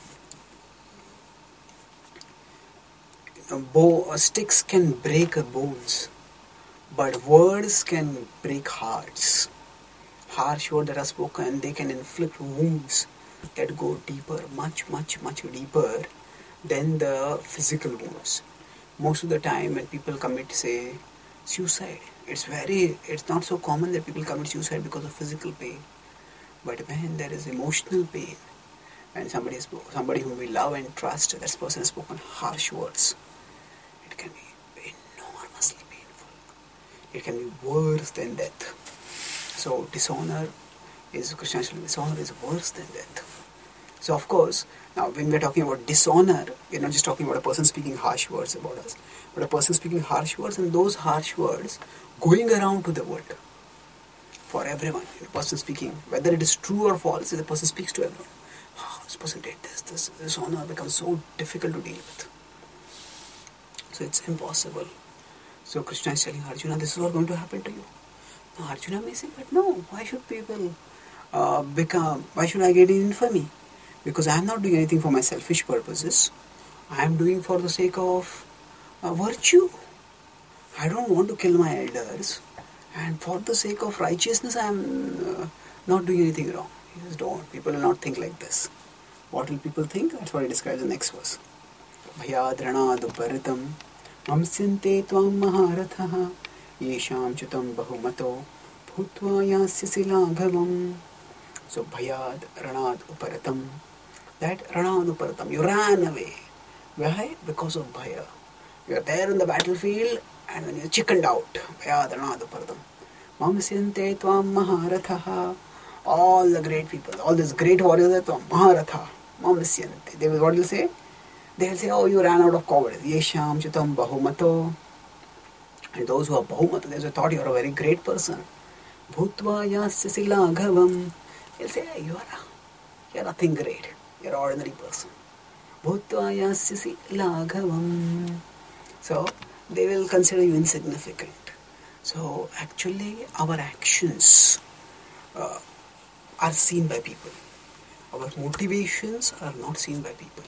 bow, sticks can break bones, but words can break hearts. Harsh words that are spoken, they can inflict wounds that go deeper, much, much, much deeper than the physical wounds. Most of the time when people commit, say, suicide, it's very, it's not so common that people commit suicide because of physical pain. But when there is emotional pain, and somebody, somebody whom we love and trust, that person has spoken harsh words, it can be enormously painful. It can be worse than death. So dishonor is, Krishna said, dishonor is worse than death. So of course, now when we are talking about dishonor, we are not just talking about a person speaking harsh words about us, but a person speaking harsh words, and those harsh words going around to the world. For everyone, a person speaking, whether it is true or false, the person speaks to everyone. Oh, this person did this, this dishonor becomes so difficult to deal with. So it's impossible. So Krishna is telling Arjuna, this is what is going to happen to you. Now Arjuna may say, but no, why should people uh, become, why should I get in infamy? Because I am not doing anything for my selfish purposes. I am doing for the sake of uh, virtue. I don't want to kill my elders. And for the sake of righteousness, I am uh, not doing anything wrong. He says, don't. People will not think like this. What will people think? That's what he describes in the next verse. Bhayad ranadu paritam mamsyante tvam maharathaha yesham chutam bahumato bhutva yasyasi laghavam. So bhayad ranad uparatam. That ranad uparatam, you ran away. Why? Because of bhaya. You are there in the battlefield and when you chickened out. Bhayad ranad uparatam. Mamsyante tvam maharathaha. All the great people, all these great warriors are tvam maharatha. Mamsyante. They will, what will you say? They will say, oh, you ran out of cowardice. Yesham chutam bahumato. And those who are bahumato, they thought you are a very great person. Bhutva yasyasi laghavam. They'll say, hey, you are you are nothing great. You are an ordinary person. Bhutva yasyasi laghavam. So, they will consider you insignificant. So, actually, our actions uh, are seen by people. Our motivations are not seen by people.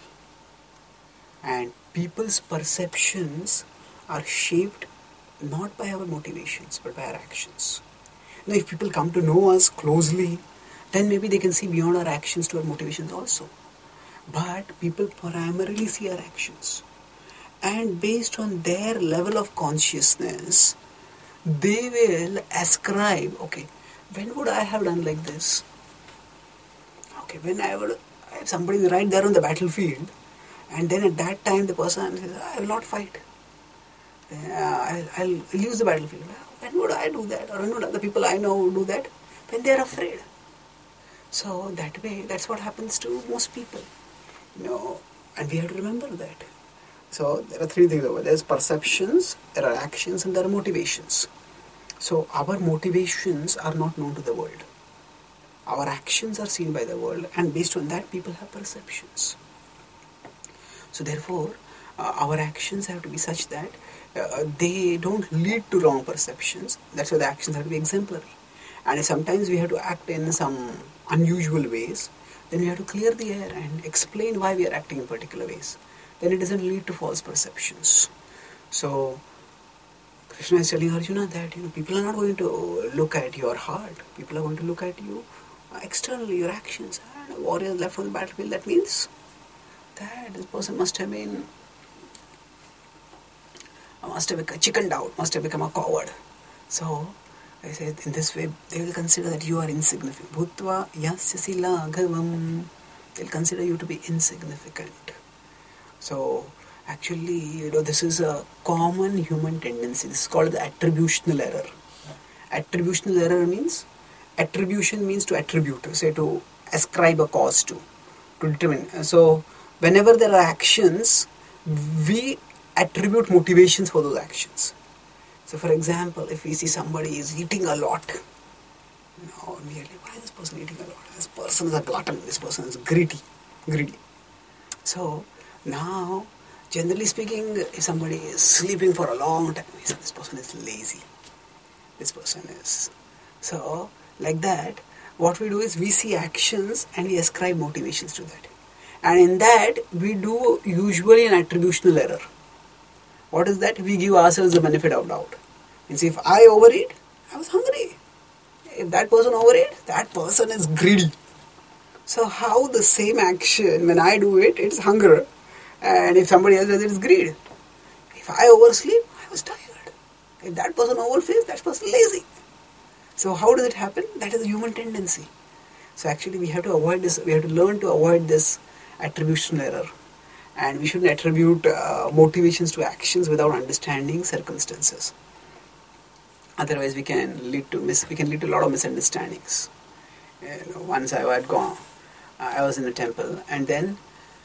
And people's perceptions are shaped not by our motivations, but by our actions. Now, if people come to know us closely, then maybe they can see beyond our actions to our motivations also. But people primarily see our actions. And based on their level of consciousness, they will ascribe, okay, when would I have done like this? Okay, when I would, if somebody is right there on the battlefield, and then at that time the person says, I will not fight. Uh, I'll, I'll use the battlefield. When would I do that? Or when would other people I know do that? When they are afraid. So that way, that's what happens to most people. You know, and we have to remember that.
So there are three things over. There's perceptions, there are actions, and there are motivations. So our motivations are not known to the world. Our actions are seen by the world, and based on that, people have perceptions. So therefore, uh, our actions have to be such that uh, they don't lead to wrong perceptions. That's why the actions have to be exemplary. And if sometimes we have to act in some unusual ways, then we have to clear the air and explain why we are acting in particular ways. Then it doesn't lead to false perceptions. So Krishna is telling Arjuna that, you know, people are not going to look at your heart. People are going to look at you uh, externally, your actions. And a warrior left on the battlefield, that means that this person must have been, must have become chickened out, must have become a coward. So I said, in this way, they will consider that you are insignificant. Bhutva yasyasi laghavam. They'll consider you to be insignificant. So actually, you know, this is a common human tendency. This is called the attributional error. Attributional error means, attribution means to attribute, say to ascribe a cause to, to determine. So whenever there are actions, we attribute motivations for those actions. So for example, if we see somebody is eating a lot, you know, really, why is this person eating a lot? This person is a glutton, this person is greedy, greedy. So now, generally speaking, if somebody is sleeping for a long time, we say this person is lazy. This person is. So, like that, what we do is we see actions and we ascribe motivations to that. And in that, we do usually an attributional error. What is that? We give ourselves the benefit of doubt. Means if I overeat, I was hungry. If that person overeat, that person is greedy. So how the same action, when I do it, it's hunger. And if somebody else does it, it's greed. If I oversleep, I was tired. If that person overfeeds, that person lazy. So how does it happen? That is a human tendency. So actually we have to avoid this, we have to learn to avoid this attribution error. And we shouldn't attribute uh, motivations to actions without understanding circumstances. Otherwise we can lead to mis- we can lead to a lot of misunderstandings. You know, once I had gone, uh, I was in a temple, and then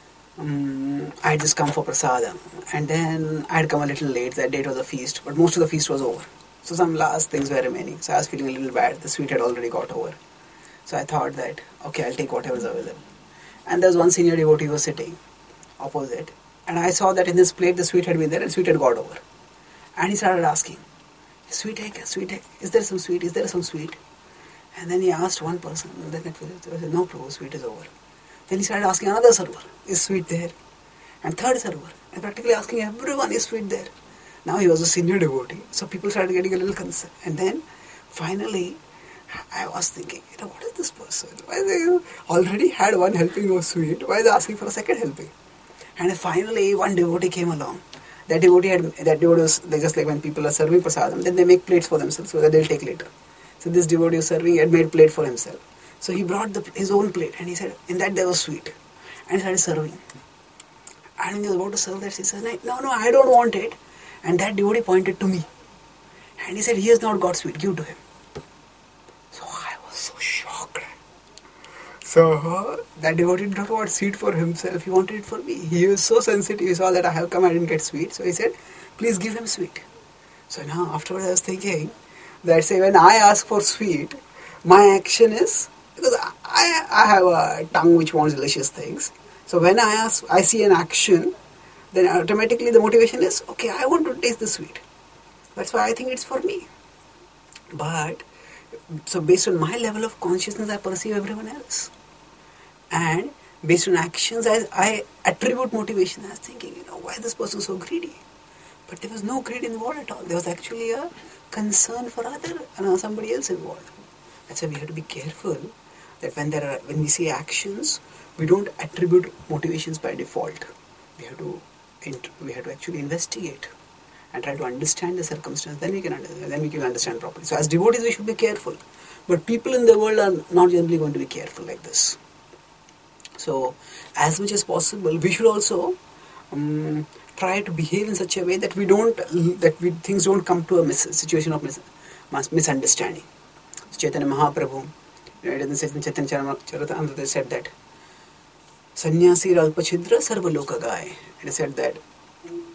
Um, I had just come for prasadam, and then I had come a little late. That day it was a feast, but most of the feast was over. So some last things were remaining. So I was feeling a little bad. The sweet had already got over. So I thought that, okay, I'll take whatever is available. And there was one senior devotee who was sitting opposite, and I saw that in his plate the sweet had been there and sweet had got over. And he started asking, sweet egg, sweet egg, is there some sweet, is there some sweet? And then he asked one person, and then it was, no, Prabhu, sweet is over. Then he started asking another server, is sweet there? And third server, and practically asking everyone, is sweet there? Now he was a senior devotee, so people started getting a little concerned. And then finally, I was thinking, you know, what is this person? Why they already had one helping of sweet? Why are they asking for a second helping? And finally, one devotee came along. That devotee had, that devotee was, they just like when people are serving prasadam, then they make plates for themselves so that they'll take later. So this devotee was serving, had made plate for himself. So he brought the, his own plate and he said, in that there was sweet. And he started serving. And when he was about to serve that, he said, no, no, I don't want it. And that devotee pointed to me. And he said, he has not got sweet, give to him. So I was so shocked. So uh, that devotee did not want sweet for himself, he wanted it for me. He was so sensitive, he saw that I have come, I didn't get sweet. So he said, please give him sweet. So now afterwards I was thinking, that say when I ask for sweet, my action is, because I, I have a tongue which wants delicious things. So when I ask, I see an action, then automatically the motivation is, okay, I want to taste the sweet. That's why I think it's for me. But, so based on my level of consciousness, I perceive everyone else. And based on actions, I, I attribute motivation. I was thinking, you know, why is this person so greedy? But there was no greed involved at all. There was actually a concern for other, you know, somebody else involved. That's why we have to be careful that when there are, when we see actions, we don't attribute motivations by default. We have to, we have to actually investigate and try to understand the circumstance. Then we can understand, then we can understand properly. So as devotees, we should be careful. But people in the world are not generally going to be careful like this. So as much as possible, we should also um, try to behave in such a way that we don't, that we things don't come to a mis- situation of mis- misunderstanding. Chaitanya Mahaprabhu, you know, it is in Chaitanya Charitamrita said that Sannyasi Ralpachidra Sarva Loka Gai. It is said that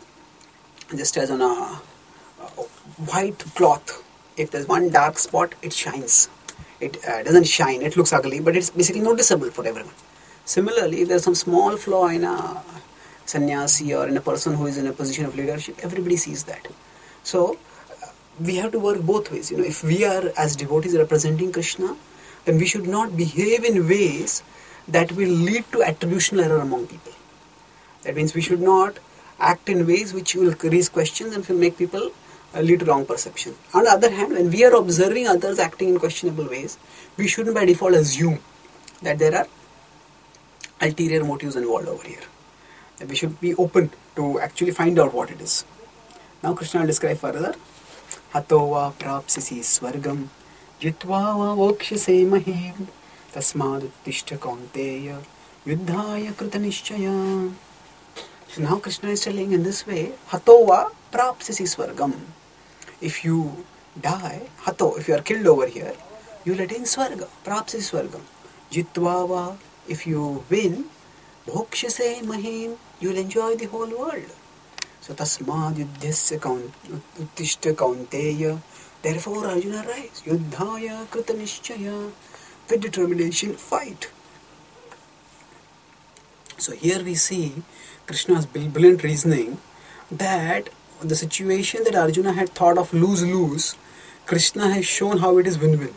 just as on a, a white cloth, if there's one dark spot, it shines. It uh, doesn't shine, it looks ugly, but it's basically noticeable for everyone. Similarly, if there's some small flaw in a sannyasi or in a person who is in a position of leadership, everybody sees that. So, uh, we have to work both ways. You know, if we are as devotees representing Krishna, then we should not behave in ways that will lead to attributional error among people. That means we should not act in ways which will raise questions and will make people uh, lead to wrong perception. On the other hand, when we are observing others acting in questionable ways, we shouldn't by default assume that there are ulterior motives involved over here. That we should be open to actually find out what it is. Now Krishna will describe further. Hato va prapsisi swargam jitva va vokshase mahim tasmad uttishta kaunteya yuddhaya krita nishchaya. So now Krishna is telling in this way, Hato va prapsisi swargam. If you die, Hato, if you are killed over here, you will attain swarga, prapsisi swargam. Jitva va, if you win, bhokshase mahim, you will enjoy the whole world. So tasmad yuddhyasya uttishta kaunteya. Therefore Arjuna writes, Yuddhaya krita nishchaya. With determination, fight. So here we see Krishna's brilliant reasoning that the situation that Arjuna had thought of lose-lose, Krishna has shown how it is win-win.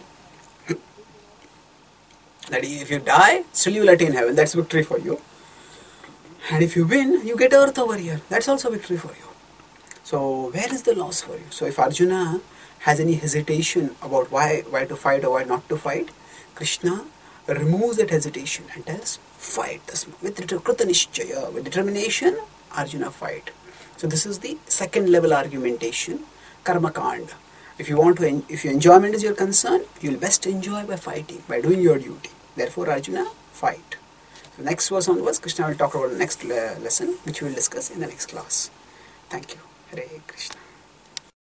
That if you die, still you will attain heaven. That's victory for you. And if you win, you get earth over here. That's also victory for you. So where is the loss for you? So if Arjuna has any hesitation about why, why to fight or why not to fight, Krishna removes that hesitation and tells, fight. With krita nishchaya, with determination, Arjuna fight. So this is the second level argumentation, karma kanda. If you want to, en- if your enjoyment is your concern, you will best enjoy by fighting, by doing your duty. Therefore, Arjuna, fight. So next verse onwards, Krishna will talk about the next le- lesson, which we will discuss in the next class. Thank you. Hare Krishna.